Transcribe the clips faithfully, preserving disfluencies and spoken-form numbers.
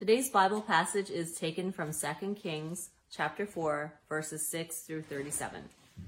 Today's Bible passage is taken from Second Kings chapter four, verses six through thirty-seven.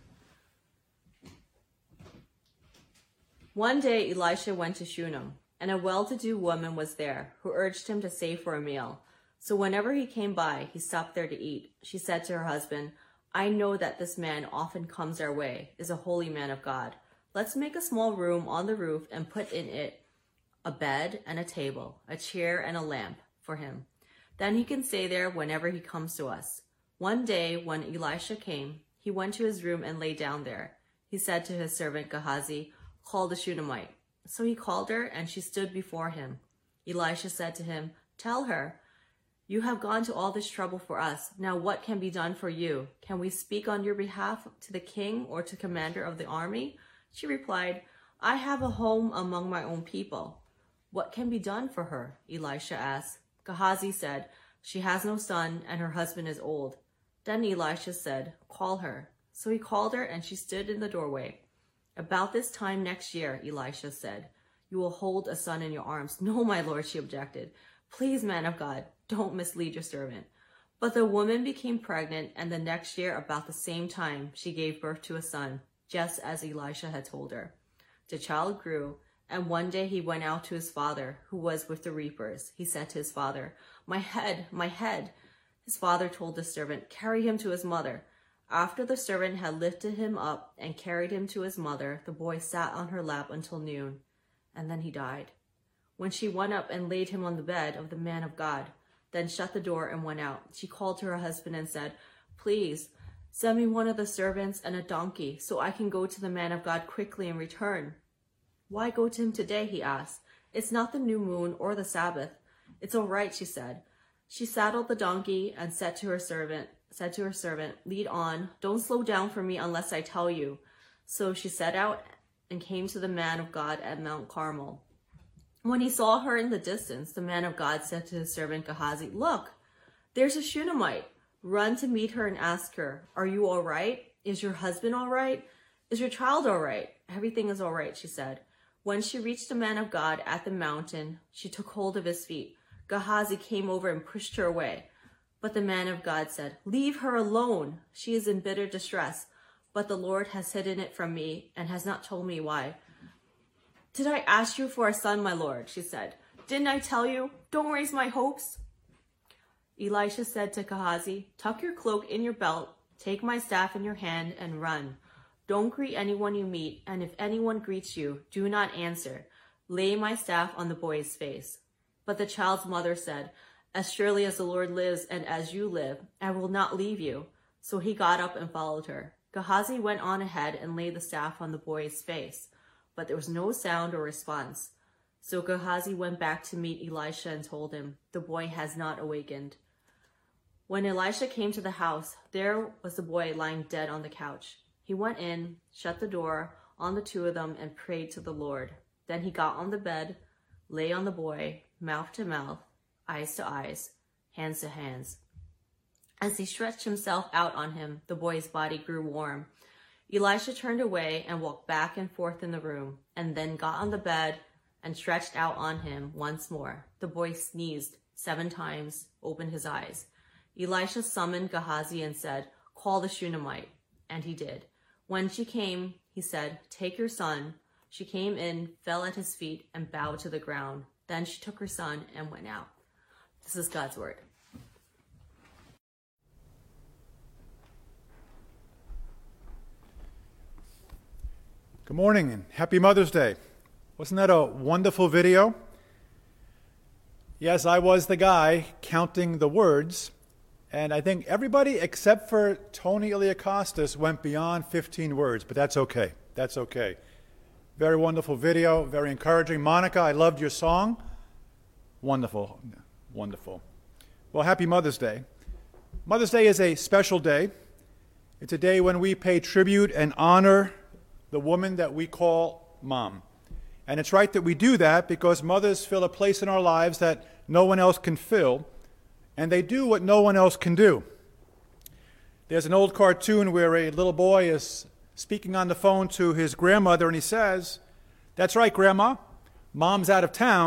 One day Elisha went to Shunem, and a well-to-do woman was there, who urged him to stay for a meal. So whenever he came by, he stopped there to eat. She said to her husband, "I know that this man often comes our way, is a holy man of God. Let's make a small room on the roof and put in it a bed and a table, a chair and a lamp for him. Then he can stay there whenever he comes to us." One day when Elisha came, he went to his room and lay down there. He said to his servant Gehazi, "Call the Shunammite." So he called her, and she stood before him. Elisha said to him, "Tell her, you have gone to all this trouble for us. Now what can be done for you? Can we speak on your behalf to the king or to the commander of the army?" She replied, "I have a home among my own people." "What can be done for her?" Elisha asked. Gehazi said, "She has no son, and her husband is old." Then Elisha said, "Call her." So he called her, and she stood in the doorway. "About this time next year," Elisha said, "you will hold a son in your arms." "No, my lord," she objected. "Please, man of God, don't mislead your servant." But the woman became pregnant, and the next year, about the same time, she gave birth to a son, just as Elisha had told her. The child grew, and one day he went out to his father, who was with the reapers. He said to his father, "My head, my head." His father told the servant, "Carry him to his mother." After the servant had lifted him up and carried him to his mother, the boy sat on her lap until noon, and then he died. When she went up and laid him on the bed of the man of God, then shut the door and went out, she called to her husband and said, "Please, send me one of the servants and a donkey, so I can go to the man of God quickly and return." "Why go to him today?" he asked. "It's not the new moon or the Sabbath." "It's all right," she said. She saddled the donkey and said to her servant, said to her servant, "Lead on. Don't slow down for me unless I tell you." So she set out and came to the man of God at Mount Carmel. When he saw her in the distance, the man of God said to his servant Gehazi, "Look, there's a Shunammite. Run to meet her and ask her, 'Are you all right? Is your husband all right? Is your child all right?'" "Everything is all right," she said. When she reached the man of God at the mountain, she took hold of his feet. Gehazi came over and pushed her away. But the man of God said, "Leave her alone. She is in bitter distress, but the Lord has hidden it from me and has not told me why." "Did I ask you for a son, my lord?" she said. "Didn't I tell you? Don't raise my hopes." Elisha said to Gehazi, "Tuck your cloak in your belt, take my staff in your hand, and run. Don't greet anyone you meet, and if anyone greets you, do not answer. Lay my staff on the boy's face." But the child's mother said, "As surely as the Lord lives and as you live, I will not leave you." So he got up and followed her. Gehazi went on ahead and laid the staff on the boy's face, but there was no sound or response. So Gehazi went back to meet Elisha and told him, "The boy has not awakened." When Elisha came to the house, there was the boy lying dead on the couch. He went in, shut the door on the two of them, and prayed to the Lord. Then he got on the bed, lay on the boy, mouth to mouth, eyes to eyes, hands to hands. As he stretched himself out on him, the boy's body grew warm. Elisha turned away and walked back and forth in the room, and then got on the bed and stretched out on him once more. The boy sneezed seven times, opened his eyes. Elisha summoned Gehazi and said, "Call the Shunammite." And he did. When she came, he said, "Take your son." She came in, fell at his feet, and bowed to the ground. Then she took her son and went out. This is God's word. Good morning and happy Mother's Day. Wasn't that a wonderful video? Yes, I was the guy counting the words, and I think everybody except for Tony Iliakostas went beyond fifteen words, but that's okay. That's okay. Very wonderful video, very encouraging. Monica, I loved your song. Wonderful, wonderful. Well, happy Mother's Day. Mother's Day is a special day. It's a day when we pay tribute and honor the woman that we call Mom. And it's right that we do that because mothers fill a place in our lives that no one else can fill, and they do what no one else can do. There's an old cartoon where a little boy is speaking on the phone to his grandmother, and he says, "That's right, Grandma. Mom's out of town,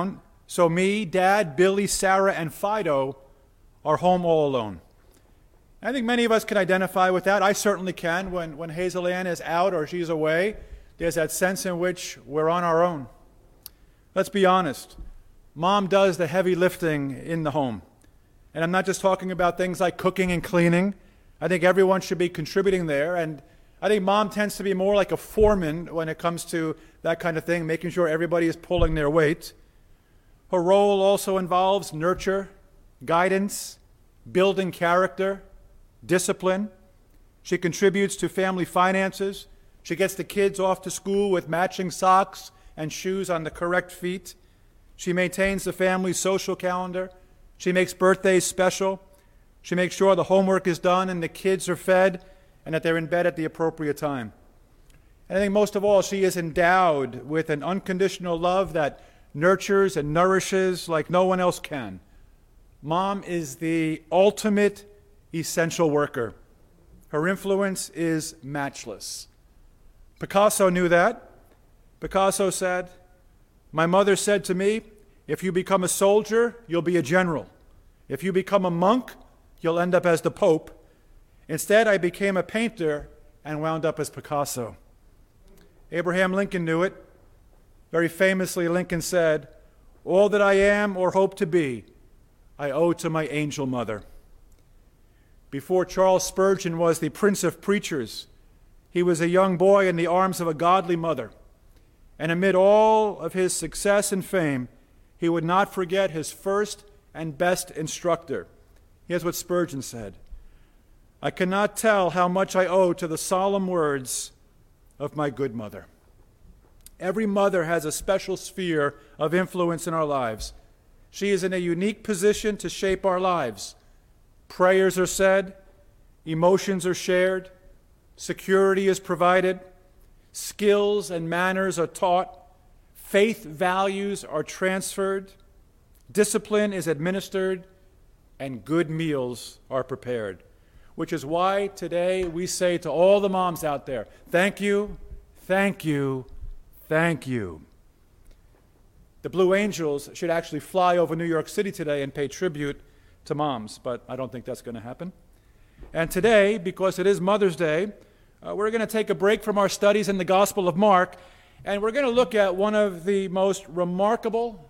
So me, Dad, Billy, Sarah, and Fido are home all alone. I think many of us can identify with that. I certainly can. When, when Hazel Ann is out or she's away, there's that sense in which we're on our own. Let's be honest. Mom does the heavy lifting in the home. And I'm not just talking about things like cooking and cleaning. I think everyone should be contributing there. And I think Mom tends to be more like a foreman when it comes to that kind of thing, making sure everybody is pulling their weight. Her role also involves nurture, guidance, building character, discipline. She contributes to family finances. She gets the kids off to school with matching socks and shoes on the correct feet. She maintains the family's social calendar. She makes birthdays special. She makes sure the homework is done and the kids are fed and that they're in bed at the appropriate time. And I think most of all, she is endowed with an unconditional love that nurtures and nourishes like no one else can. Mom is the ultimate essential worker. Her influence is matchless. Picasso knew that. Picasso said, "My mother said to me, if you become a soldier, you'll be a general. If you become a monk, you'll end up as the Pope. Instead, I became a painter and wound up as Picasso." Abraham Lincoln knew it. Very famously, Lincoln said, "All that I am or hope to be, I owe to my angel mother." Before Charles Spurgeon was the Prince of Preachers, he was a young boy in the arms of a godly mother. And amid all of his success and fame, he would not forget his first and best instructor. Here's what Spurgeon said: "I cannot tell how much I owe to the solemn words of my good mother." Every mother has a special sphere of influence in our lives. She is in a unique position to shape our lives. Prayers are said, emotions are shared, security is provided, skills and manners are taught, faith values are transferred, discipline is administered, and good meals are prepared. Which is why today we say to all the moms out there, thank you, thank you, thank you. The Blue Angels should actually fly over New York City today and pay tribute to moms, but I don't think that's going to happen. And today, because it is Mother's Day, uh, we're going to take a break from our studies in the Gospel of Mark, and we're going to look at one of the most remarkable,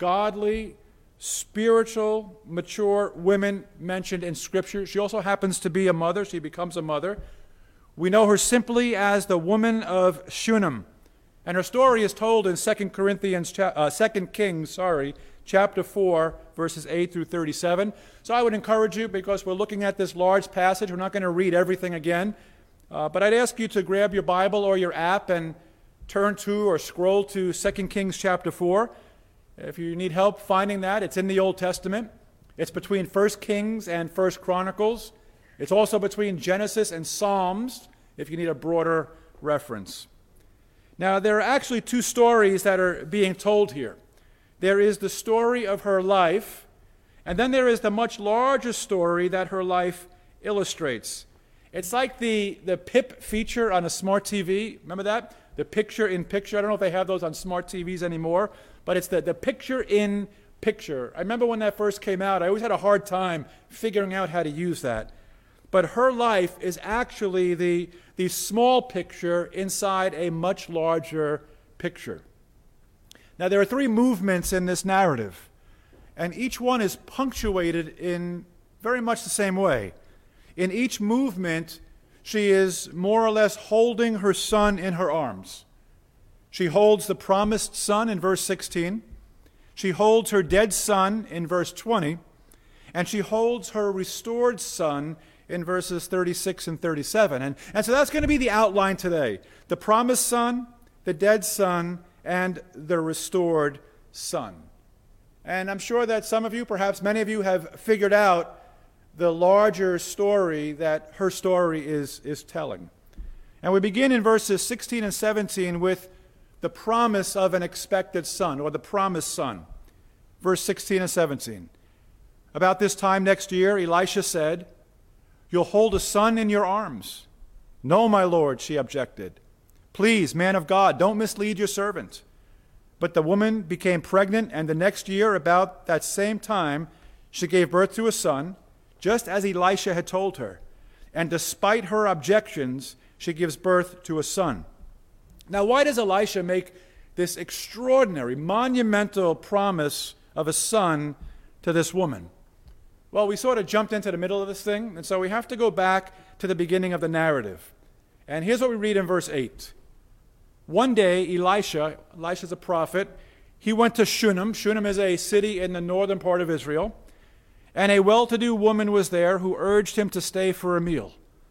godly, spiritual, mature women mentioned in Scripture. She also happens to be a mother. She becomes a mother. We know her simply as the woman of Shunem. And her story is told in Second Corinthians, uh, Second Kings, sorry, chapter four, verses eight through thirty-seven. So I would encourage you, because we're looking at this large passage, we're not going to read everything again, uh, but I'd ask you to grab your Bible or your app and turn to or scroll to Second Kings chapter four. If you need help finding that, it's in the Old Testament. It's between First Kings and First Chronicles. It's also between Genesis and Psalms, if you need a broader reference. Now, there are actually two stories that are being told here. There is the story of her life, and then there is the much larger story that her life illustrates. It's like the, the P I P feature on a smart T V. Remember that? The picture in picture. I don't know if they have those on smart T Vs anymore, but it's the, the picture in picture. I remember when that first came out, I always had a hard time figuring out how to use that. But her life is actually the, the small picture inside a much larger picture. Now, there are three movements in this narrative, and each one is punctuated in very much the same way. In each movement, she is more or less holding her son in her arms. She holds the promised son in verse sixteen. She holds her dead son in verse twenty. And she holds her restored son in verses thirty-six and thirty-seven. And, and so that's going to be the outline today. The promised son, the dead son, and the restored son. And I'm sure that some of you, perhaps many of you, have figured out the larger story that her story is, is telling. And we begin in verses sixteen and seventeen with the promise of an expected son, or the promised son. Verse sixteen and seventeen. About this time next year, Elisha said, "You'll hold a son in your arms." "No, my lord," she objected. "Please, man of God, don't mislead your servant. But the woman became pregnant, and the next year, about that same time, she gave birth to a son, just as Elisha had told her. And despite her objections, she gives birth to a son. Now, why does Elisha make this extraordinary, monumental promise of a son to this woman? Well, we sort of jumped into the middle of this thing, and so we have to go back to the beginning of the narrative. And here's what we read in verse eight. One day, Elisha, Elisha's a prophet, he went to Shunem. Shunem is a city in the northern part of Israel. And a well-to-do woman was there who urged him to stay for a meal.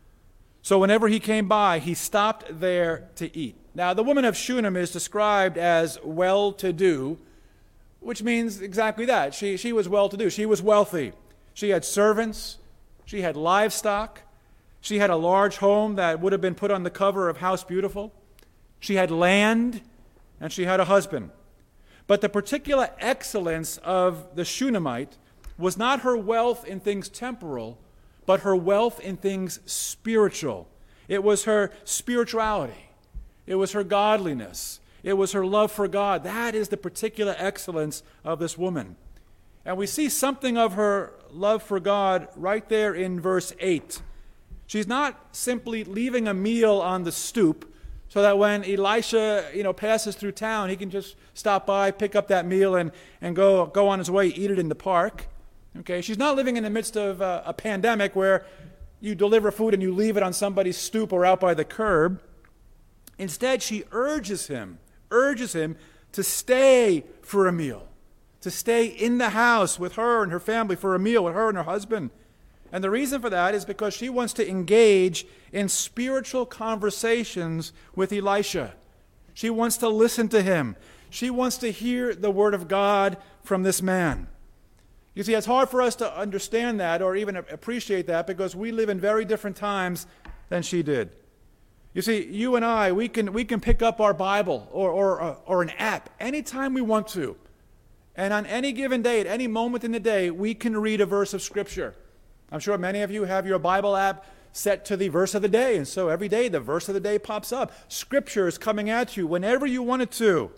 So whenever he came by, he stopped there to eat. Now, the woman of Shunem is described as well-to-do, which means exactly that. She, she was well-to-do. She was wealthy. She had servants. She had livestock. She had a large home that would have been put on the cover of House Beautiful. She had land, and she had a husband. But the particular excellence of the Shunammite was not her wealth in things temporal, but her wealth in things spiritual. It was her spirituality. It was her godliness. It was her love for God. That is the particular excellence of this woman. And we see something of her love for God right there in verse eight. She's not simply leaving a meal on the stoop so that when Elisha, you know, passes through town, he can just stop by, pick up that meal, and, and go, go on his way, eat it in the park. Okay, she's not living in the midst of a, a pandemic where you deliver food and you leave it on somebody's stoop or out by the curb. Instead, she urges him, urges him to stay for a meal, to stay in the house with her and her family for a meal with her and her husband. And the reason for that is because she wants to engage in spiritual conversations with Elisha. She wants to listen to him. She wants to hear the word of God from this man. You see, it's hard for us to understand that or even appreciate that because we live in very different times than she did. You see, you and I, we can we can pick up our Bible or or or an app anytime we want to. And on any given day, at any moment in the day, we can read a verse of Scripture. I'm sure many of you have your Bible app set to the verse of the day, and so every day the verse of the day pops up. Scripture is coming at you whenever you want it to.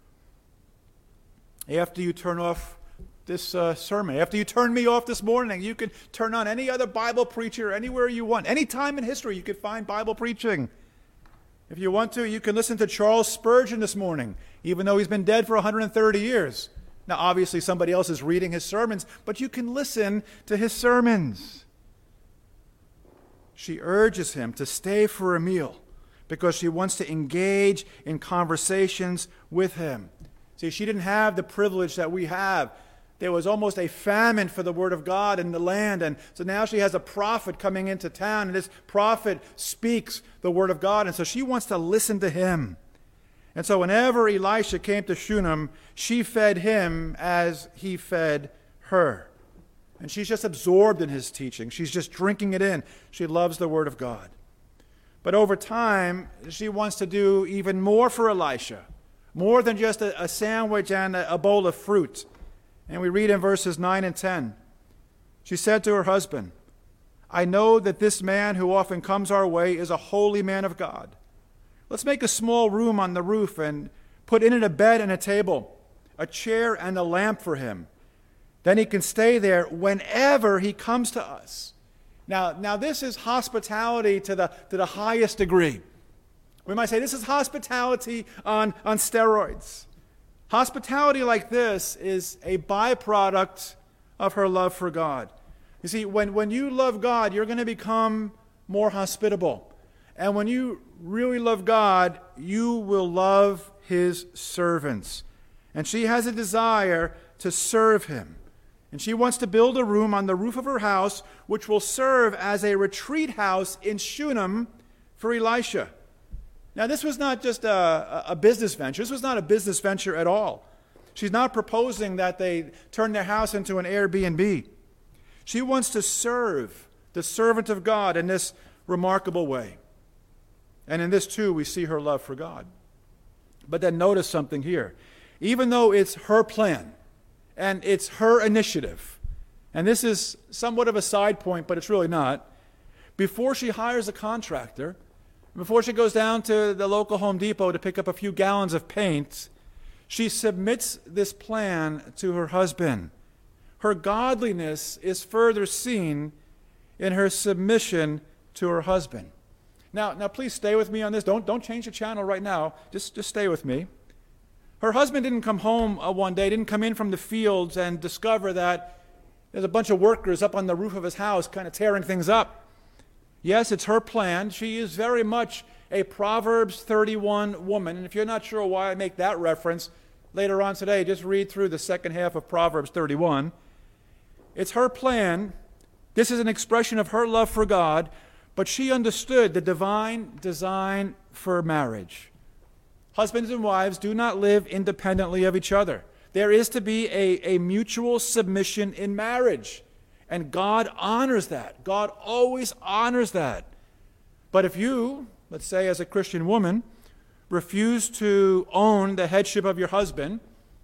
After you turn off this uh, sermon, after you turn me off this morning, you can turn on any other Bible preacher anywhere you want. Any time in history you can find Bible preaching. If you want to, you can listen to Charles Spurgeon this morning, even though he's been dead for one hundred thirty years. Now, obviously, somebody else is reading his sermons, but you can listen to his sermons. She urges him to stay for a meal because she wants to engage in conversations with him. See, she didn't have the privilege that we have. There was almost a famine for the word of God in the land, and so now she has a prophet coming into town, and this prophet speaks the word of God, and so she wants to listen to him. And so whenever Elisha came to Shunem, she fed him as he fed her. And she's just absorbed in his teaching. She's just drinking it in. She loves the word of God. But over time, she wants to do even more for Elisha, more than just a, a sandwich and a, a bowl of fruit. And we read in verses nine and ten, she said to her husband, "I know that this man who often comes our way is a holy man of God. Let's make a small room on the roof and put in it a bed and a table, a chair and a lamp for him. Then he can stay there whenever he comes to us." Now, now this is hospitality to the, to the highest degree. We might say this is hospitality on, on steroids. Hospitality like this is a byproduct of her love for God. You see, when, when you love God, you're going to become more hospitable. And when you really love God, you will love his servants. And she has a desire to serve him. And she wants to build a room on the roof of her house, which will serve as a retreat house in Shunem for Elisha. Now, this was not just a, a business venture. This was not a business venture at all. She's not proposing that they turn their house into an Airbnb. She wants to serve the servant of God in this remarkable way. And in this, too, we see her love for God. But then notice something here. Even though it's her plan and it's her initiative, and this is somewhat of a side point, but it's really not, before she hires a contractor, before she goes down to the local Home Depot to pick up a few gallons of paint, She submits this plan to her husband. Her godliness is further seen in her submission to her husband. Now, now please stay with me on this. Don't, don't change the channel right now. Just, just stay with me. Her husband didn't come home uh, one day, didn't come in from the fields and discover that there's a bunch of workers up on the roof of his house kind of tearing things up. Yes, it's her plan. She is very much a Proverbs thirty-one woman. And if you're not sure why I make that reference, later on today, just read through the second half of Proverbs thirty-one. It's her plan. This is an expression of her love for God, but she understood the divine design for marriage. Husbands and wives do not live independently of each other. There is to be a, a mutual submission in marriage, and God honors that. God always honors that. But if you, let's say as a Christian woman, refuse to own the headship of your husband,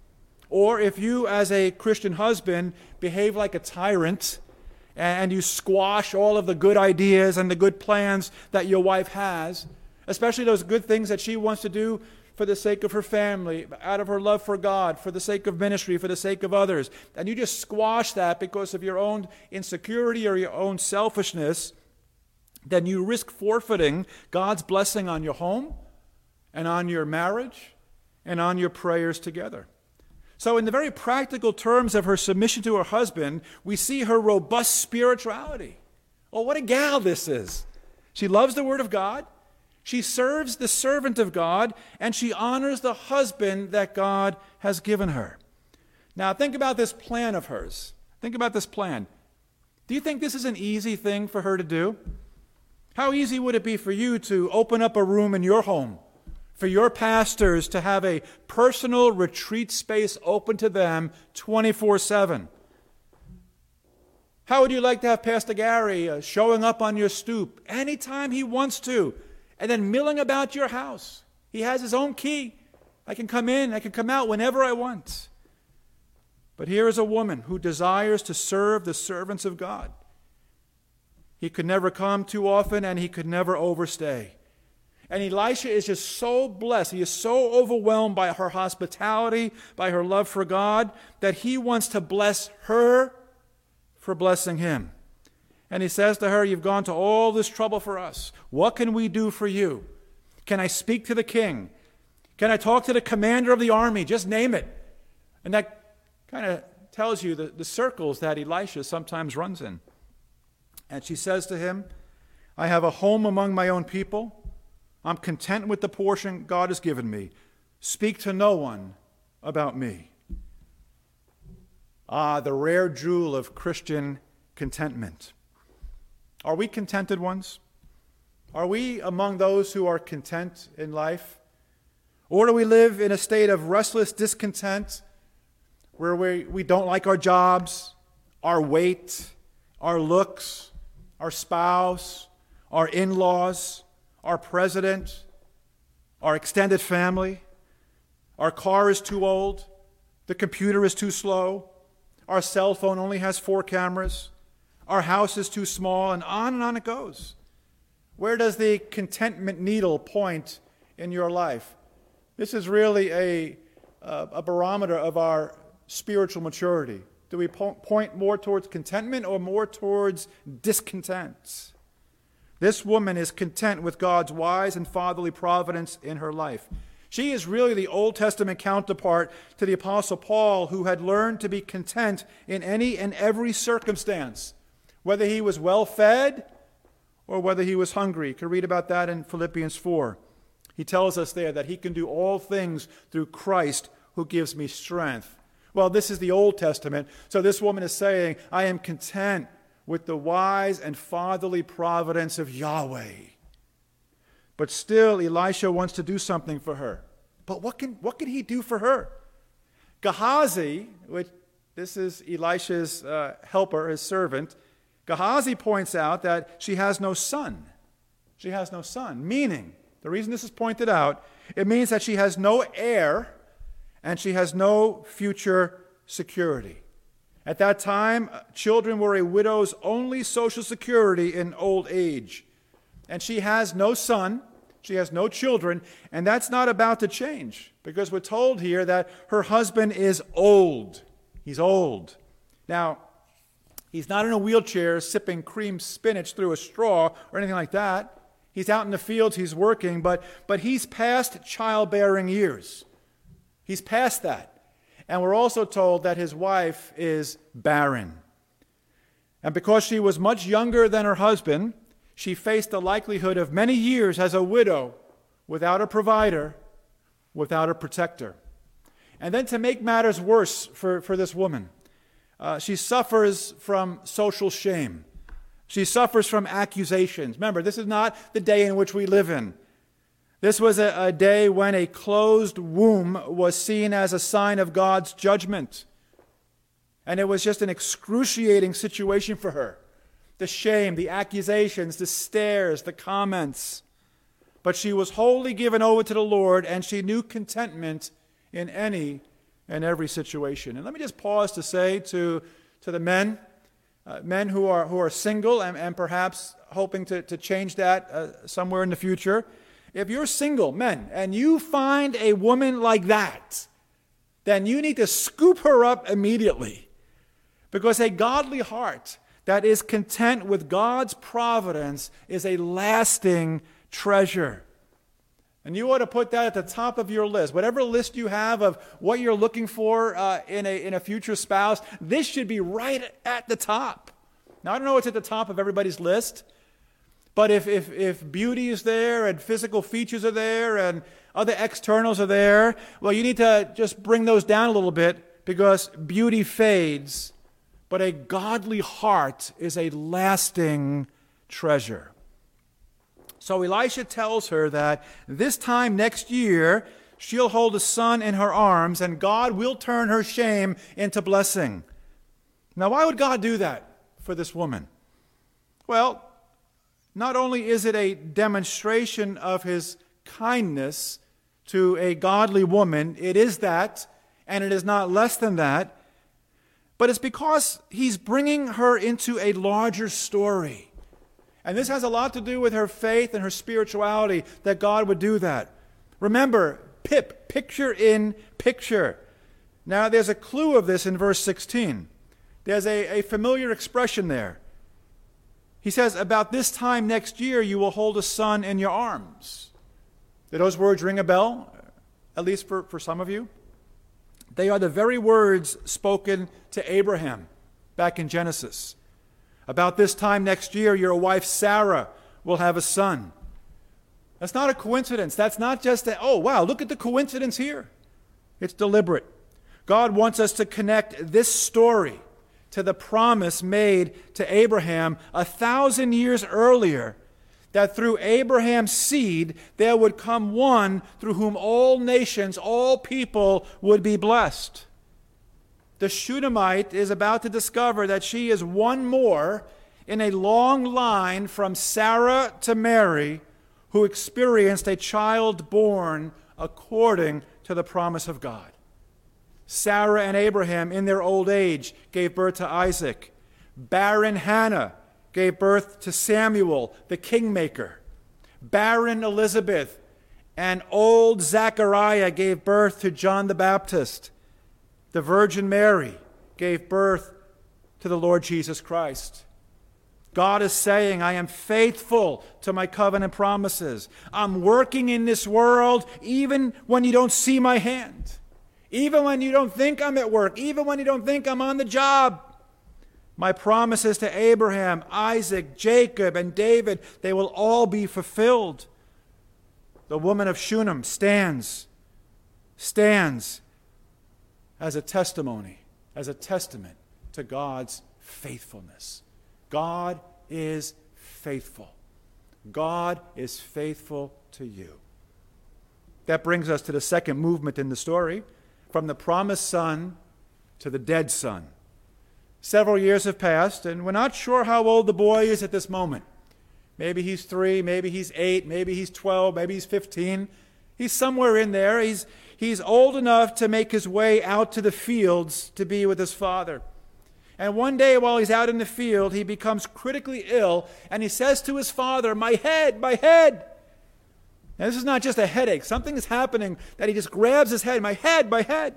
or if you as a Christian husband behave like a tyrant and you squash all of the good ideas and the good plans that your wife has, especially those good things that she wants to do for the sake of her family, out of her love for God, for the sake of ministry, for the sake of others, and you just squash that because of your own insecurity or your own selfishness, then you risk forfeiting God's blessing on your home and on your marriage and on your prayers together. So in the very practical terms of her submission to her husband, we see her robust spirituality. Oh, what a gal this is. She loves the Word of God. She serves the servant of God, and she honors the husband that God has given her. Now, think about this plan of hers. Think about this plan. Do you think this is an easy thing for her to do? How easy would it be for you to open up a room in your home, for your pastors to have a personal retreat space open to them twenty-four seven? How would you like to have Pastor Gary uh, showing up on your stoop anytime he wants to, and then milling about your house? He has his own key. I can come in, I can come out whenever I want. But here is a woman who desires to serve the servants of God. He could never come too often, and he could never overstay. And Elisha is just so blessed. He is so overwhelmed by her hospitality, by her love for God, that he wants to bless her for blessing him. And he says to her, "You've gone to all this trouble for us. What can we do for you? Can I speak to the king? Can I talk to the commander of the army? Just name it." And that kind of tells you the, the circles that Elisha sometimes runs in. And she says to him, "I have a home among my own people. I'm content with the portion God has given me. Speak to no one about me." Ah, the rare jewel of Christian contentment. Are we contented ones? Are we among those who are content in life? Or do we live in a state of restless discontent where we, we don't like our jobs, our weight, our looks, our spouse, our in-laws, our president, our extended family? Our car is too old. The computer is too slow. Our cell phone only has four cameras. Our house is too small, and on and on it goes. Where does the contentment needle point in your life? This is really a, a barometer of our spiritual maturity. Do we po- point more towards contentment or more towards discontent? This woman is content with God's wise and fatherly providence in her life. She is really the Old Testament counterpart to the Apostle Paul, who had learned to be content in any and every circumstance, whether he was well-fed or whether he was hungry. You can read about that in Philippians four. He tells us there that he can do all things through Christ who gives me strength. Well, this is the Old Testament, so this woman is saying, I am content with the wise and fatherly providence of Yahweh. But still, Elisha wants to do something for her. But what can, what can he do for her? Gehazi, which this is Elisha's uh, helper, his servant, Gehazi points out that she has no son. She has no son, meaning, the reason this is pointed out, it means that she has no heir and she has no future security. At that time, children were a widow's only social security in old age. And she has no son, She has no children, and that's not about to change, because we're told here that her husband is old. He's old. Now, he's not in a wheelchair sipping cream spinach through a straw or anything like that. He's out in the fields, he's working, but, but he's past childbearing years. He's past that. And we're also told that his wife is barren. And because she was much younger than her husband, she faced the likelihood of many years as a widow without a provider, without a protector. And then to make matters worse for, for this woman, uh, she suffers from social shame. She suffers from accusations. Remember, this is not the day in which we live in. This was a, a day when a closed womb was seen as a sign of God's judgment. And it was just an excruciating situation for her. The shame, the accusations, the stares, the comments. But she was wholly given over to the Lord, and she knew contentment in any and every situation. And let me just pause to say to, to the men, uh, men who are, who are single and, and perhaps hoping to, to change that uh, somewhere in the future. If you're single, men, and you find a woman like that, then you need to scoop her up immediately. Because a godly heart that is content with God's providence is a lasting treasure. And you ought to put that at the top of your list. Whatever list you have of what you're looking for uh, in, a, in a future spouse, this should be right at the top. Now, I don't know what's at the top of everybody's list, but if, if, if beauty is there and physical features are there and other externals are there, well, you need to just bring those down a little bit, because beauty fades, but a godly heart is a lasting treasure. So Elisha tells her that this time next year, she'll hold a son in her arms, and God will turn her shame into blessing. Now, why would God do that for this woman? Well, not only is it a demonstration of his kindness to a godly woman, it is that, and it is not less than that, but it's because he's bringing her into a larger story. And this has a lot to do with her faith and her spirituality, that God would do that. Remember, pip, picture in picture. Now, there's a clue of this in verse sixteen. There's a, a familiar expression there. He says, about this time next year, you will hold a son in your arms. Do those words ring a bell? At least for, for some of you? They are the very words spoken to Abraham back in Genesis. About this time next year, your wife Sarah will have a son. That's not a coincidence. That's not just a, oh, wow, look at the coincidence here. It's deliberate. God wants us to connect this story to the promise made to Abraham a thousand years earlier, that through Abraham's seed there would come one through whom all nations, all people would be blessed. The Shunammite is about to discover that she is one more in a long line from Sarah to Mary, who experienced a child born according to the promise of God. Sarah and Abraham, in their old age, gave birth to Isaac. Barren Hannah gave birth to Samuel, the kingmaker. Barren Elizabeth and old Zechariah gave birth to John the Baptist. The Virgin Mary gave birth to the Lord Jesus Christ. God is saying, I am faithful to my covenant promises. I'm working in this world even when you don't see my hand. Even when you don't think I'm at work. Even when you don't think I'm on the job. My promises to Abraham, Isaac, Jacob, and David, they will all be fulfilled. The woman of Shunem stands, stands as a testimony, as a testament to God's faithfulness. God is faithful. God is faithful to you. That brings us to the second movement in the story, from the promised son to the dead son. Several years have passed, and we're not sure how old the boy is at this moment. Maybe he's three, maybe he's eight, maybe he's twelve, maybe he's fifteen. He's somewhere in there. He's, he's old enough to make his way out to the fields to be with his father. And one day while he's out in the field, he becomes critically ill, and he says to his father, my head, my head. Now, this is not just a headache. Something is happening that he just grabs his head. My head, my head.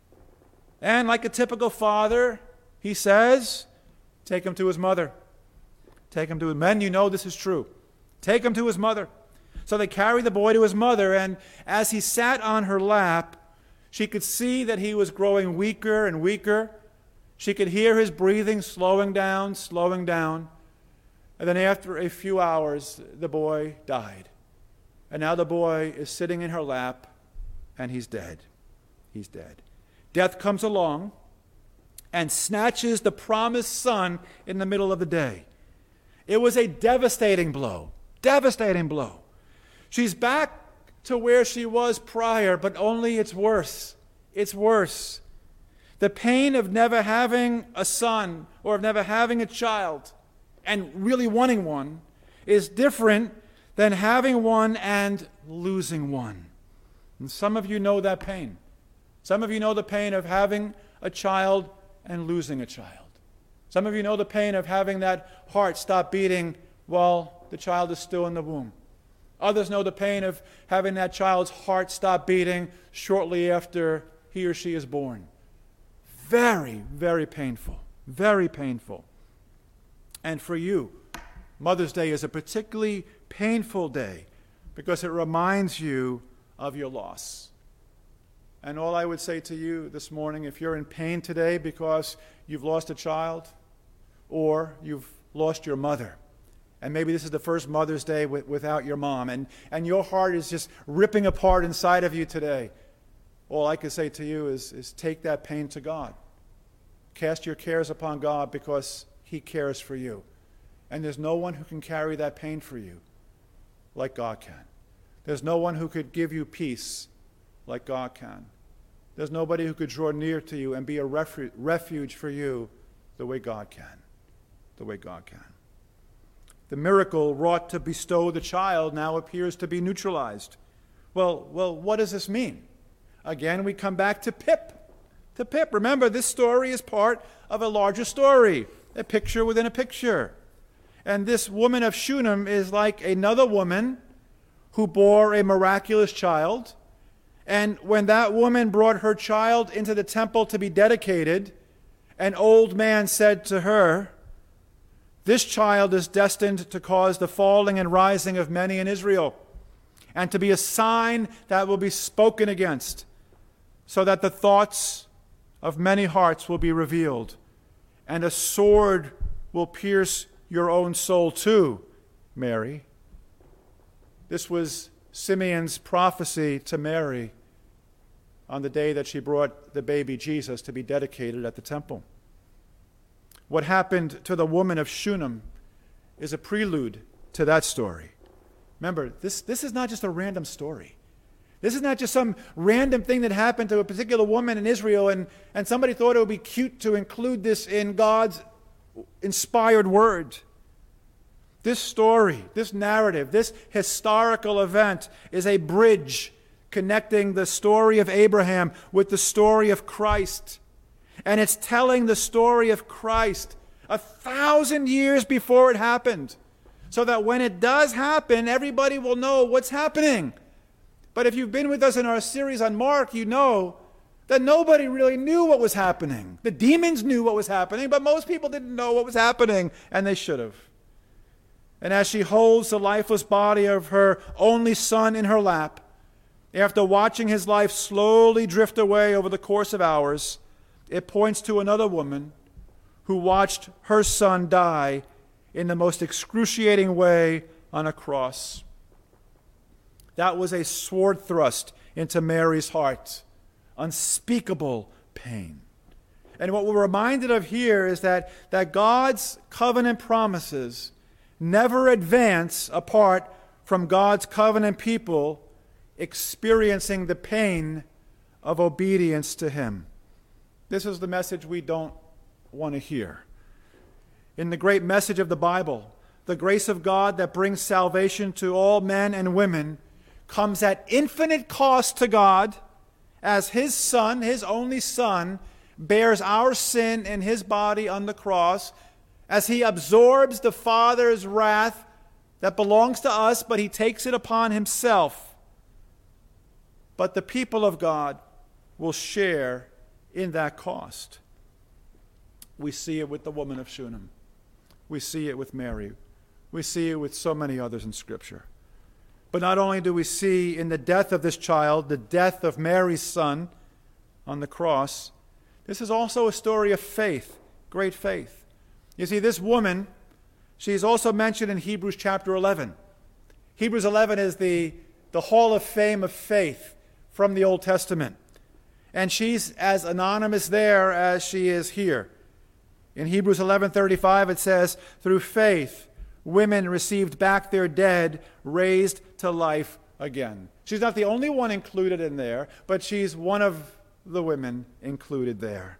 And like a typical father, he says, take him to his mother. Take him to his men. You know this is true. Take him to his mother. So they carry the boy to his mother, and as he sat on her lap, she could see that he was growing weaker and weaker. She could hear his breathing slowing down, slowing down. And then after a few hours, the boy died. And now the boy is sitting in her lap, and he's dead. He's dead. Death comes along and snatches the promised son in the middle of the day. It was a devastating blow. Devastating blow. She's back to where she was prior, but only it's worse. It's worse. The pain of never having a son or of never having a child and really wanting one is different than having one and losing one. And some of you know that pain. Some of you know the pain of having a child and losing a child. Some of you know the pain of having that heart stop beating while the child is still in the womb. Others know the pain of having that child's heart stop beating shortly after he or she is born. Very, very painful. Very painful. And for you, Mother's Day is a particularly painful day because it reminds you of your loss. And all I would say to you this morning, if you're in pain today because you've lost a child or you've lost your mother, and maybe this is the first Mother's Day with, without your mom, and, and your heart is just ripping apart inside of you today, all I can say to you is, is take that pain to God. Cast your cares upon God because He cares for you. And there's no one who can carry that pain for you like God can. There's no one who could give you peace like God can. There's nobody who could draw near to you and be a refu- refuge for you the way God can. The way God can. The miracle wrought to bestow the child now appears to be neutralized. Well, well, what does this mean? Again, we come back to Pip. To Pip. Remember, this story is part of a larger story, a picture within a picture. And this woman of Shunem is like another woman who bore a miraculous child. And when that woman brought her child into the temple to be dedicated, an old man said to her, "This child is destined to cause the falling and rising of many in Israel, and to be a sign that will be spoken against, so that the thoughts of many hearts will be revealed, and a sword will pierce your own soul too, Mary." This was Simeon's prophecy to Mary on the day that she brought the baby Jesus to be dedicated at the temple. What happened to the woman of Shunem is a prelude to that story. Remember, this, this is not just a random story. This is not just some random thing that happened to a particular woman in Israel and, and somebody thought it would be cute to include this in God's inspired word. This story, this narrative, this historical event is a bridge connecting the story of Abraham with the story of Christ. And it's telling the story of Christ a thousand years before it happened, so that when it does happen, everybody will know what's happening. But if you've been with us in our series on Mark, you know that nobody really knew what was happening. The demons knew what was happening, but most people didn't know what was happening, and they should have. And as she holds the lifeless body of her only son in her lap, after watching his life slowly drift away over the course of hours, it points to another woman who watched her son die in the most excruciating way on a cross. That was a sword thrust into Mary's heart. Unspeakable pain. And what we're reminded of here is that, that God's covenant promises never advance apart from God's covenant people experiencing the pain of obedience to Him. This is the message we don't want to hear. In the great message of the Bible, the grace of God that brings salvation to all men and women comes at infinite cost to God, as His Son, His only Son, bears our sin in His body on the cross, as He absorbs the Father's wrath that belongs to us, but He takes it upon Himself. but the people of God will share in that cost. We see it with the woman of Shunem. We see it with Mary. We see it with so many others in Scripture. But not only do we see in the death of this child, the death of Mary's son on the cross, this is also a story of faith, great faith. You see, this woman, she is also mentioned in Hebrews chapter eleven. Hebrews eleven is the, the hall of fame of faith from the Old Testament. And she's as anonymous there as she is here. In Hebrews eleven thirty-five it says, through faith, women received back their dead, raised to life again. She's not the only one included in there, but she's one of the women included there.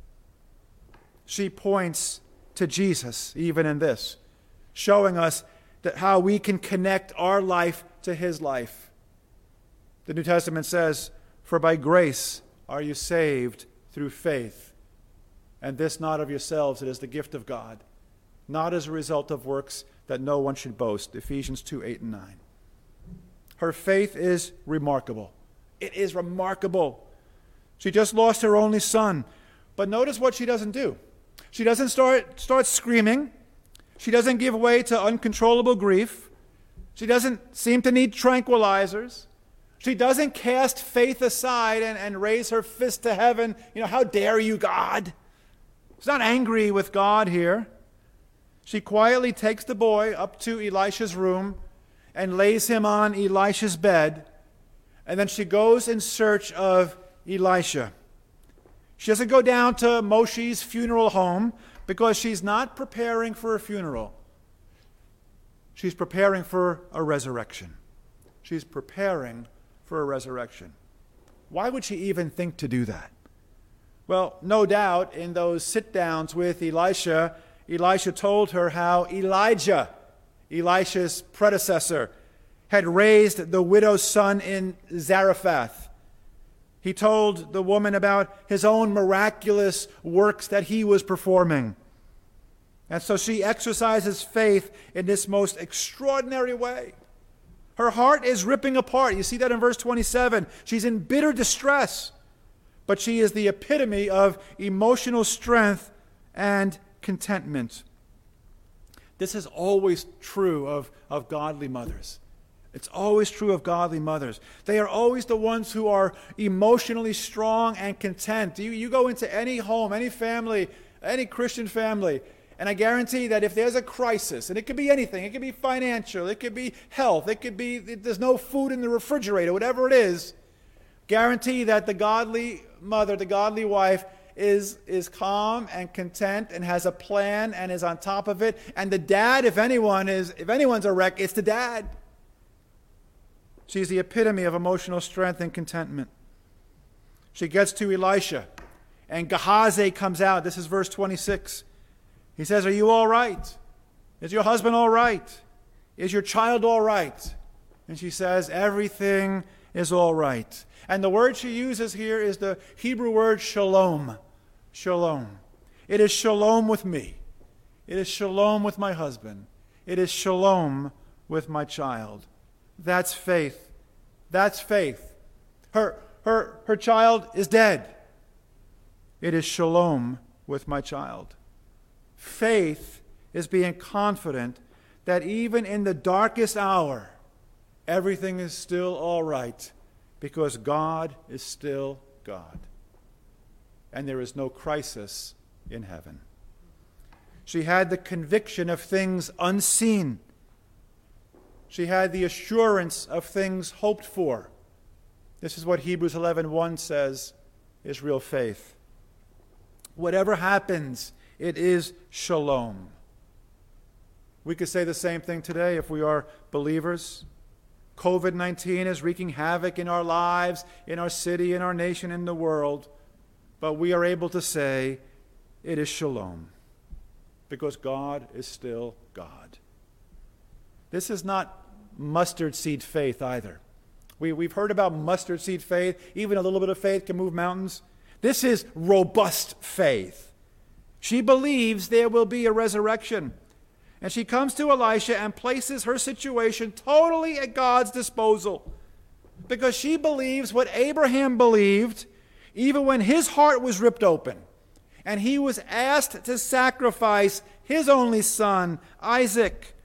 She points to Jesus even in this, showing us that how we can connect our life to his life. The New Testament says, for by grace are you saved through faith, and this not of yourselves, it is the gift of God, not as a result of works, that no one should boast. Ephesians two, eight and nine. Her faith is remarkable. It is remarkable. She just lost her only son. But notice what she doesn't do. She doesn't start, start screaming. She doesn't give way to uncontrollable grief. She doesn't seem to need tranquilizers. She doesn't cast faith aside and, and raise her fist to heaven. You know, how dare you, God? She's not angry with God here. She quietly takes the boy up to Elisha's room and lays him on Elisha's bed. And then she goes in search of Elisha. She doesn't go down to Moshe's funeral home because she's not preparing for a funeral. She's preparing for a resurrection. She's preparing for a resurrection. Why would she even think to do that? Well, no doubt in those sit-downs with Elisha, Elisha told her how Elijah, Elisha's predecessor, had raised the widow's son in Zarephath. He told the woman about his own miraculous works that he was performing. And so she exercises faith in this most extraordinary way. Her heart is ripping apart. You see that in verse twenty-seven. She's in bitter distress, but she is the epitome of emotional strength and contentment. This is always true of, of godly mothers. It's always true of godly mothers. They are always the ones who are emotionally strong and content. You, you go into any home, any family, any Christian family, and I guarantee that if there's a crisis, and it could be anything, it could be financial, it could be health, it could be there's no food in the refrigerator, whatever it is, guarantee that the godly mother, the godly wife, is, is calm and content and has a plan and is on top of it. And the dad, if anyone is, if anyone's a wreck, it's the dad. She's the epitome of emotional strength and contentment. She gets to Elisha, and Gehazi comes out. This is verse twenty-six. He says, are you all right? Is your husband all right? Is your child all right? And she says, everything is all right. And the word she uses here is the Hebrew word shalom. Shalom. It is shalom with me. It is shalom with my husband. It is shalom with my child. That's faith. That's faith. Her, her, her child is dead. It is shalom with my child. Faith is being confident that even in the darkest hour, everything is still all right because God is still God. And there is no crisis in heaven. She had the conviction of things unseen. She had the assurance of things hoped for. This is what Hebrews eleven one says is real faith. Whatever happens, it is shalom. We could say the same thing today if we are believers. covid nineteen is wreaking havoc in our lives, in our city, in our nation, in the world. But we are able to say it is shalom because God is still God. This is not mustard seed faith either. We, we've heard about mustard seed faith. Even a little bit of faith can move mountains. This is robust faith. She believes there will be a resurrection. And she comes to Elisha and places her situation totally at God's disposal. because she believes what Abraham believed, even when his heart was ripped open and he was asked to sacrifice his only son, Isaac.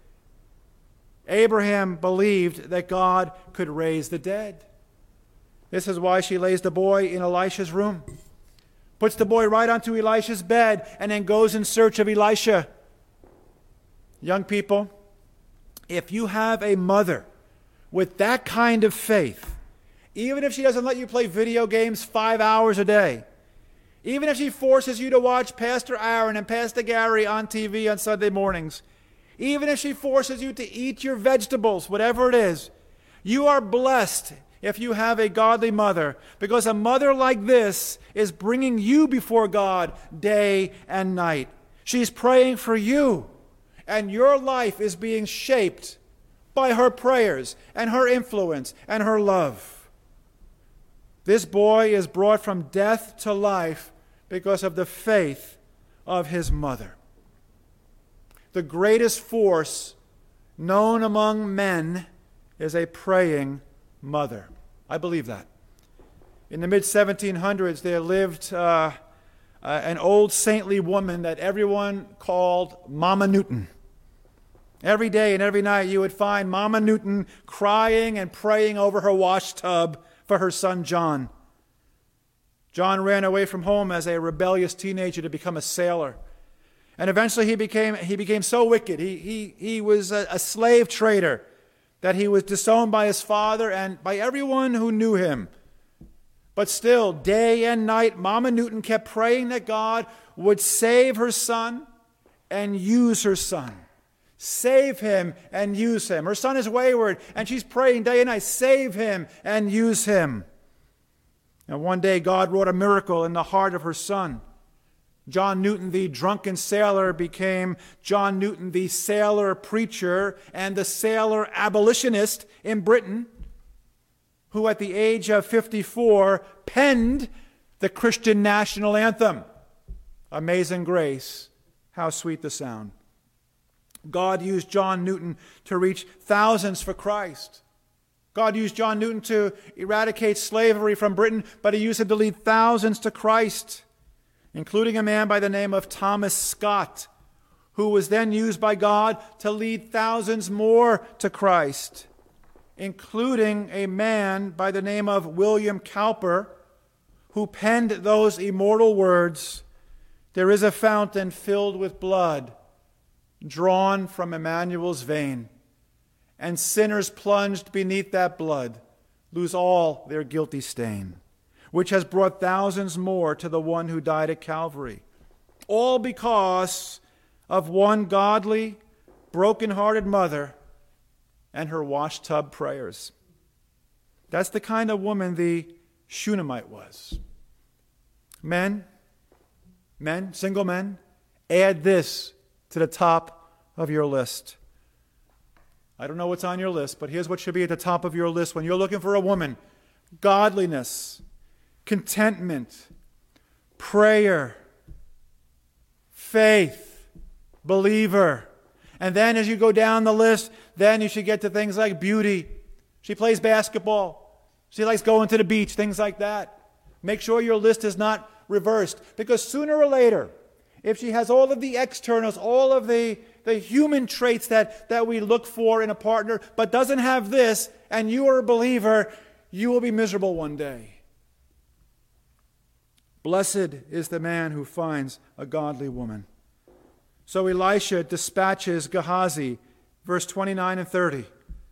Abraham believed that God could raise the dead. This is why she lays the boy in Elisha's room, puts the boy right onto Elisha's bed, and then goes in search of Elisha. Young people, if you have a mother with that kind of faith, even if she doesn't let you play video games five hours a day, even if she forces you to watch Pastor Aaron and Pastor Gary on T V on Sunday mornings, even if she forces you to eat your vegetables, whatever it is, you are blessed if you have a godly mother, because a mother like this is bringing you before God day and night. She's praying for you, and your life is being shaped by her prayers and her influence and her love. This boy is brought from death to life because of the faith of his mother. The greatest force known among men is a praying mother. I believe that. In the mid seventeen hundreds, there lived uh, uh, an old saintly woman that everyone called Mama Newton. Every day and every night you would find Mama Newton crying and praying over her wash tub for her son John. John ran away from home as a rebellious teenager to become a sailor. And eventually he became, he became so wicked. He, he, he was a, a slave trader that he was disowned by his father and by everyone who knew him. But still, day and night, Mama Newton kept praying that God would save her son and use her son. Save him and use him. Her son is wayward, and she's praying day and night, save him and use him. And one day God wrought a miracle in the heart of her son. John Newton, the drunken sailor, became John Newton, the sailor preacher and the sailor abolitionist in Britain, who at the age of fifty-four penned the Christian national anthem, Amazing Grace, how sweet the sound. God used John Newton to reach thousands for Christ. God used John Newton to eradicate slavery from Britain, but he used him to lead thousands to Christ, including a man by the name of Thomas Scott, who was then used by God to lead thousands more to Christ, including a man by the name of William Cowper, who penned those immortal words, "There is a fountain filled with blood, drawn from Emmanuel's vein, and sinners plunged beneath that blood lose all their guilty stain, which has brought thousands more to the one who died at Calvary. All because of one godly, broken-hearted mother and her washtub prayers." That's the kind of woman the Shunammite was. Men, men, single men, add this to the top of your list. I don't know what's on your list, but here's what should be at the top of your list when you're looking for a woman: godliness, contentment, prayer, faith, believer. And then as you go down the list, then you should get to things like beauty. She plays basketball. She likes going to the beach, things like that. Make sure your list is not reversed, because sooner or later, if she has all of the externals, all of the, the human traits that, that we look for in a partner, but doesn't have this, and you are a believer, you will be miserable one day. Blessed is the man who finds a godly woman. So Elisha dispatches Gehazi, verse twenty-nine and thirty.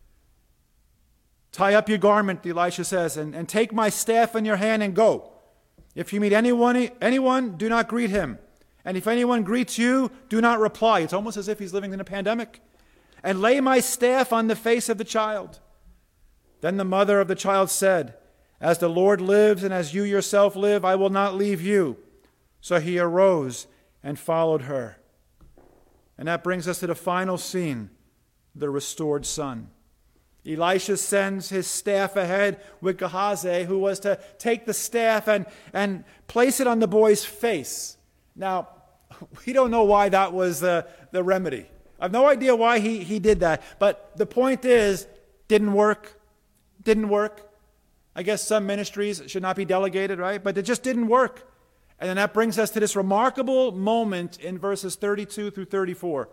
"Tie up your garment," Elisha says, and, and take my staff in your hand and go. If you meet anyone, anyone, do not greet him. And if anyone greets you, do not reply. It's almost as if he's living in a pandemic. "And lay my staff on the face of the child." Then the mother of the child said, "As the Lord lives and as you yourself live, I will not leave you." So he arose and followed her. And that brings us to the final scene, the restored son. Elisha sends his staff ahead with Gehazi, who was to take the staff and, and place it on the boy's face. Now, we don't know why that was the, the remedy. I have no idea why he, he did that. But the point is, didn't work. Didn't work. I guess some ministries should not be delegated, right? But it just didn't work. And then that brings us to this remarkable moment in verses thirty-two through thirty-four.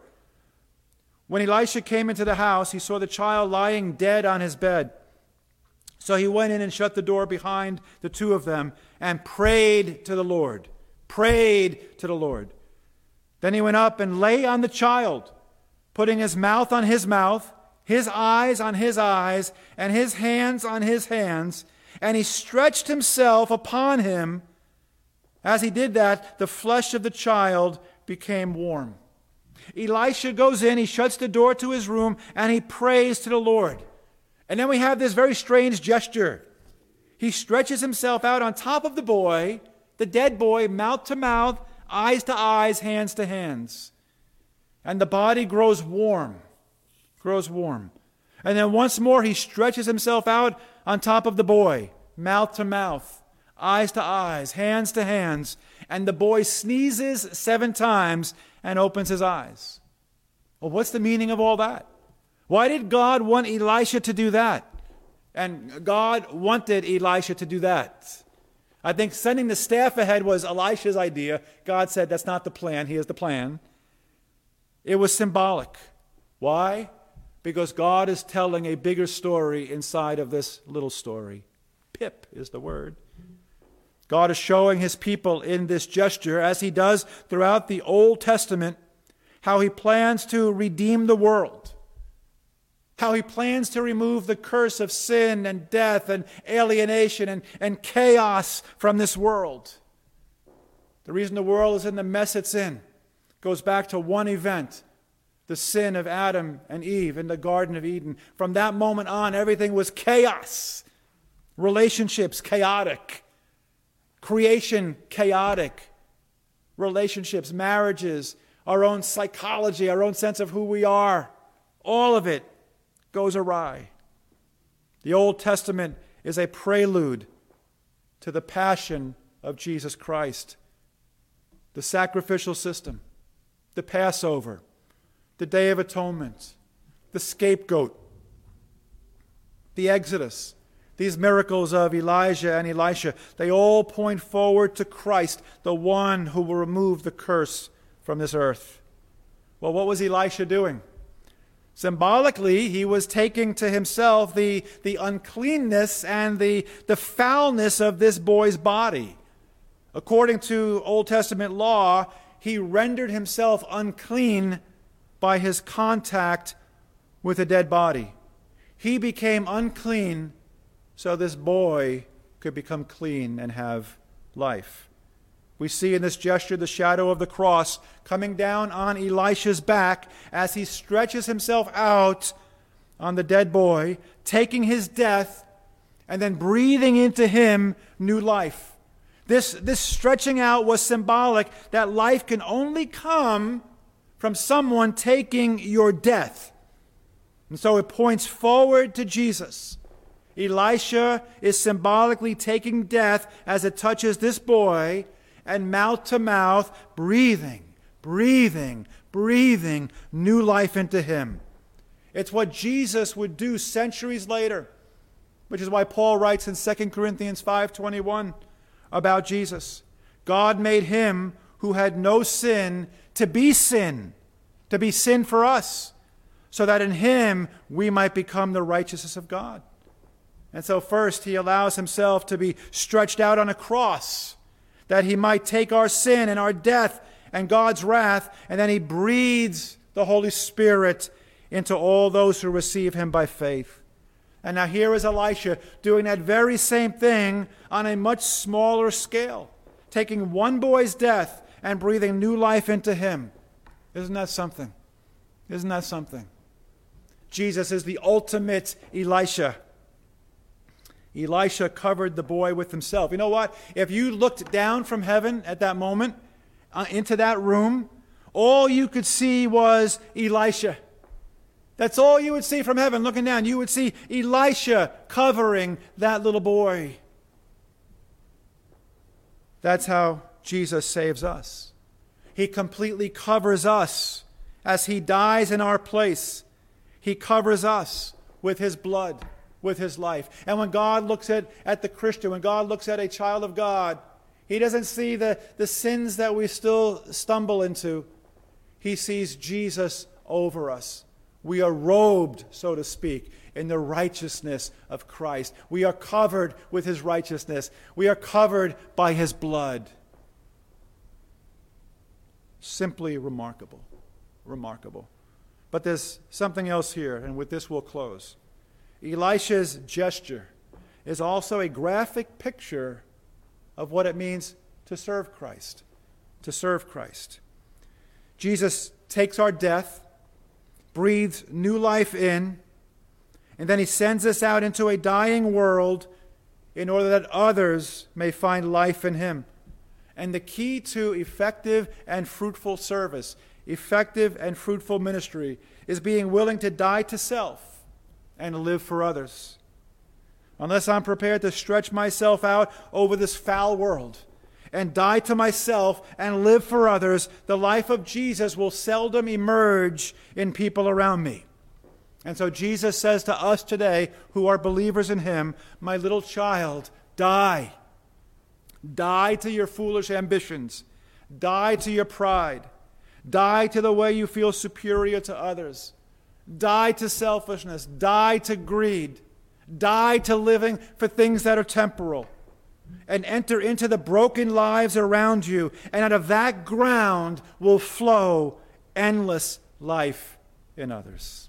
When Elisha came into the house, he saw the child lying dead on his bed. So he went in and shut the door behind the two of them and prayed to the Lord. Prayed to the Lord. Then he went up and lay on the child, putting his mouth on his mouth, his eyes on his eyes, and his hands on his hands. And he stretched himself upon him. As he did that, the flesh of the child became warm. Elisha goes in, he shuts the door to his room, and he prays to the Lord. And then we have this very strange gesture. He stretches himself out on top of the boy, the dead boy, mouth to mouth, eyes to eyes, hands to hands. And the body grows warm, grows warm. And then once more he stretches himself out on top of the boy, mouth to mouth, eyes to eyes, hands to hands. And the boy sneezes seven times and opens his eyes. Well, what's the meaning of all that? Why did God want Elisha to do that? And God wanted Elisha to do that. I think sending the staff ahead was Elisha's idea. God said, that's not the plan. Here's the plan. It was symbolic. Why? Because God is telling a bigger story inside of this little story. Pip is the word. God is showing his people in this gesture, as he does throughout the Old Testament, how he plans to redeem the world. How he plans to remove the curse of sin and death and alienation and, and chaos from this world. The reason the world is in the mess it's in goes back to one event, the sin of Adam and Eve in the Garden of Eden. From that moment on, everything was chaos. Relationships, chaotic. Creation, chaotic. Relationships, marriages, our own psychology, our own sense of who we are. All of it goes awry. The Old Testament is a prelude to the passion of Jesus Christ. The sacrificial system, the Passover, the Day of Atonement, the scapegoat, the Exodus, these miracles of Elijah and Elisha, they all point forward to Christ, the one who will remove the curse from this earth. Well, what was Elisha doing? Symbolically, he was taking to himself the, the uncleanness and the, the foulness of this boy's body. According to Old Testament law, he rendered himself unclean by his contact with a dead body. He became unclean so this boy could become clean and have life. We see in this gesture the shadow of the cross coming down on Elisha's back as he stretches himself out on the dead boy, taking his death and then breathing into him new life. This, this stretching out was symbolic that life can only come from someone taking your death. And so it points forward to Jesus. Elisha is symbolically taking death as it touches this boy, and mouth to mouth, breathing, breathing, breathing new life into him. It's what Jesus would do centuries later, which is why Paul writes in Second Corinthians five twenty-one about Jesus. God made him who had no sin to be sin, to be sin for us, so that in him we might become the righteousness of God. And so first he allows himself to be stretched out on a cross, that he might take our sin and our death and God's wrath, and then he breathes the Holy Spirit into all those who receive him by faith. And now here is Elisha doing that very same thing on a much smaller scale, taking one boy's death and breathing new life into him. Isn't that something? Isn't that something? Jesus is the ultimate Elisha. Elisha covered the boy with himself. You know what? If you looked down from heaven at that moment uh, into that room, all you could see was Elisha. That's all you would see from heaven looking down. You would see Elisha covering that little boy. That's how Jesus saves us. He completely covers us as he dies in our place. He covers us with his blood, with his life. And when God looks at, at the Christian, when God looks at a child of God, he doesn't see the, the sins that we still stumble into. He sees Jesus over us. We are robed, so to speak, in the righteousness of Christ. We are covered with his righteousness. We are covered by his blood. Simply remarkable. Remarkable. But there's something else here, and with this we'll close. Elisha's gesture is also a graphic picture of what it means to serve Christ. To serve Christ. Jesus takes our death, breathes new life in, and then he sends us out into a dying world in order that others may find life in him. And the key to effective and fruitful service, effective and fruitful ministry, is being willing to die to self and live for others. Unless I'm prepared to stretch myself out over this foul world and die to myself and live for others, the life of Jesus will seldom emerge in people around me. And so Jesus says to us today, who are believers in him, my little child, die. Die to your foolish ambitions. Die to your pride. Die to the way you feel superior to others. Die to selfishness. Die to greed. Die to living for things that are temporal. And enter into the broken lives around you. And out of that ground will flow endless life in others.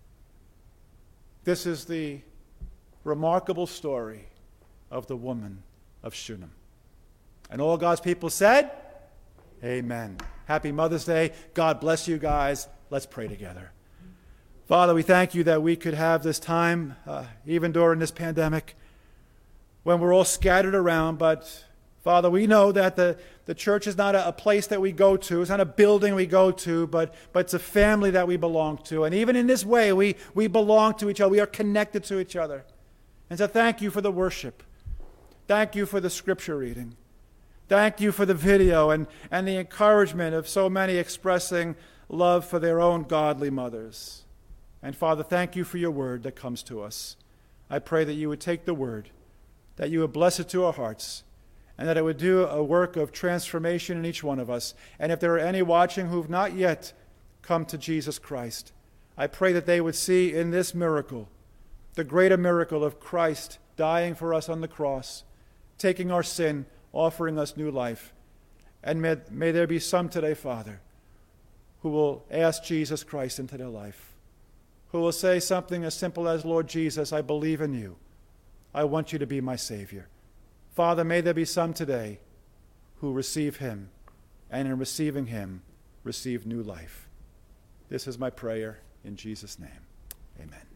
This is the remarkable story of the woman of Shunem. And all God's people said, amen. Happy Mother's Day. God bless you guys. Let's pray together. Father, we thank you that we could have this time, uh, even during this pandemic, when we're all scattered around. But, Father, we know that the, the church is not a, a place that we go to. It's not a building we go to, but, but it's a family that we belong to. And even in this way, we, we belong to each other. We are connected to each other. And so thank you for the worship. Thank you for the scripture reading. Thank you for the video and, and the encouragement of so many expressing love for their own godly mothers. And Father, thank you for your word that comes to us. I pray that you would take the word, that you would bless it to our hearts, and that it would do a work of transformation in each one of us. And if there are any watching who have not yet come to Jesus Christ, I pray that they would see in this miracle, the greater miracle of Christ dying for us on the cross, taking our sin, offering us new life. And may, may there be some today, Father, who will ask Jesus Christ into their life, who will say something as simple as, Lord Jesus, I believe in you. I want you to be my Savior. Father, may there be some today who receive him, and in receiving him, receive new life. This is my prayer in Jesus' name. Amen.